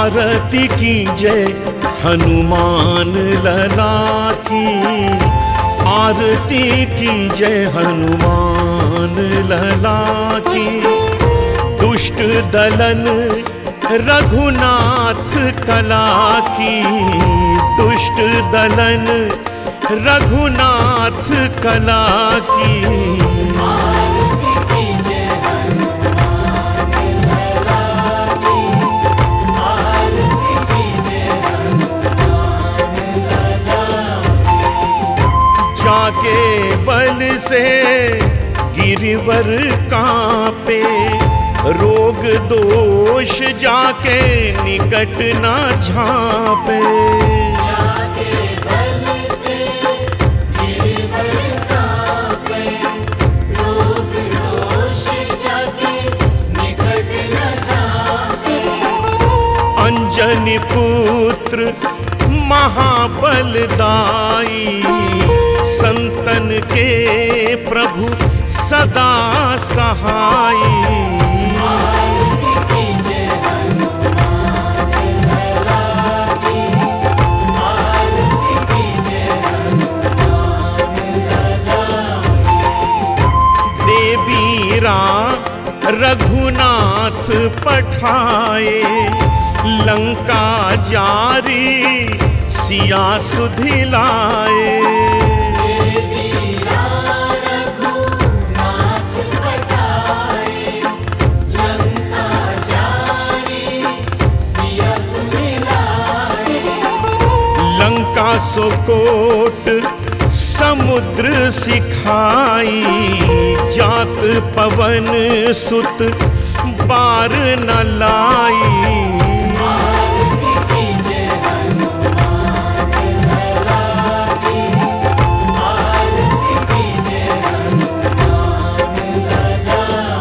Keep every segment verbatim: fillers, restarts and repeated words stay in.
आरती की जय हनुमान लला की, आरती की जय हनुमान लला की। दुष्ट दलन रघुनाथ कला की, दुष्ट दलन रघुनाथ कला की। जाके बल से गिरिवर कांपे, रोग दोष जाके निकट ना झांपे। जाके बल से गिरिवर कांपे, रोग दोष जाके निकट न झांपे। अंजनी पुत्र महाबलदाई, संतन के प्रभु सदा सहाई। आरती की जय हनुमान लला की, आरती की जय हनुमान लला की। देवीरा रघुनाथ पठाए, लंका जारी सिया सुधिलाए। देवीरा रघुनाथ पठाए, लंका जारी सिया सुधिलाए। लंका सोकोट समुद्र सिखाई, जात पवन सुत बार न लाई। आरती की जय हनुमान लला की, आरती की जय हनुमान लला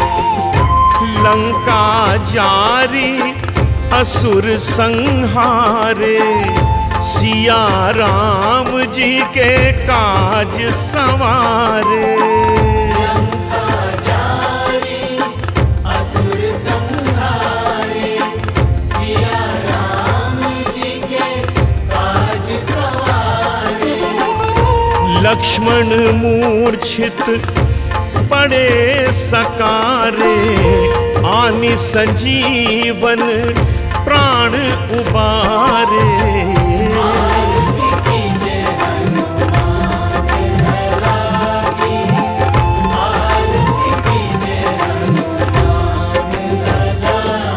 की। लंका जारी असुर संहारे, सिया राम जी के काज संवारे। लंका जारी असुर संहारे, सिया राम जी के काज सवारे। लक्ष्मण मूर्छित पड़े सकारे, आनि संजीवन प्राण उबारे। आरती की जय हनुमान लला की, आरती की जय हनुमान लला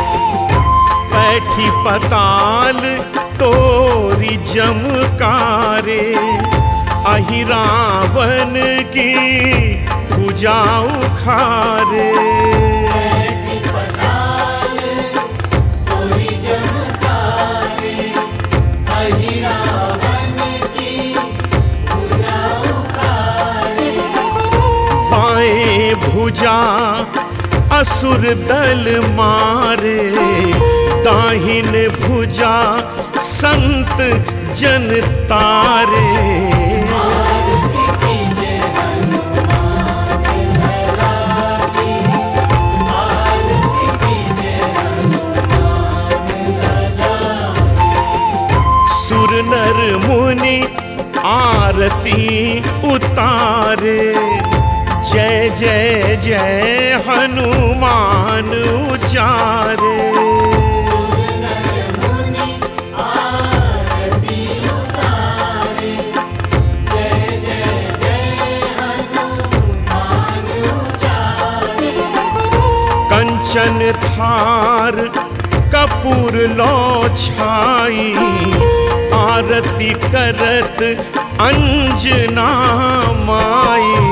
की। बैठी पताल तोरी जमकारे, अहि रावण की भुजा उखारे। बैठी पताल तोरी जमकारे, अहि रावण की भुजा उखारे। बाएं भुजा असुर दल मारे, दाहिन भुजा संत जन तारे। आरती की जय हनुमान लला की, आरती की जय हनुमान लला की। सुर नर मुनि आरती उतारे, जय जय जय हनुमान उचारे। सुर नर मुनि आरती उतारे, जय जय जय हनुमान उचारे। कंचन थार कपूर लो छाई, आरती करत अंजना माई।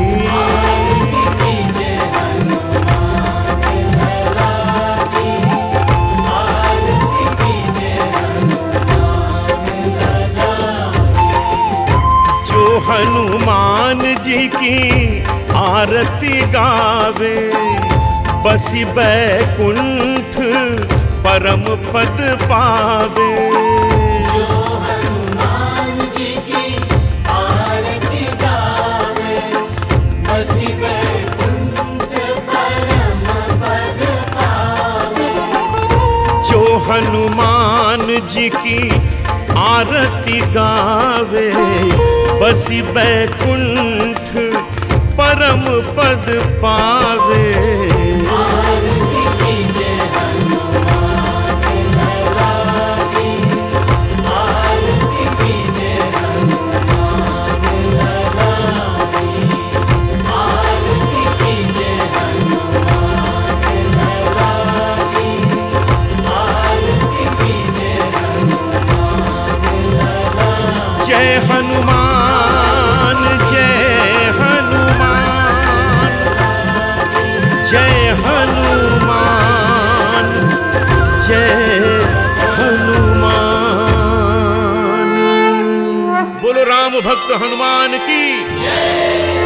आरती की जय हनुमान लला की, आरती की जय हनुमान लला की। जो हनुमान जी की आरती गावे, बसी बैकुंठ परम पद पावे। जो हनुमान जी की आरती गावे, बसी बैकुंठ परम पद पावे। जो हनुमान जी की आरती गावे, बसी बैकुंठ परम पद पावे। आरती कीजे हनुमान लला की, आरती कीजे हनुमान लला की, आरती कीजे हनुमान लला की, आरती कीजे हनुमान लला की। जय हनुमान जय हनुमान, जय हनुमान जय हनुमान। बोलो राम भक्त हनुमान की जय।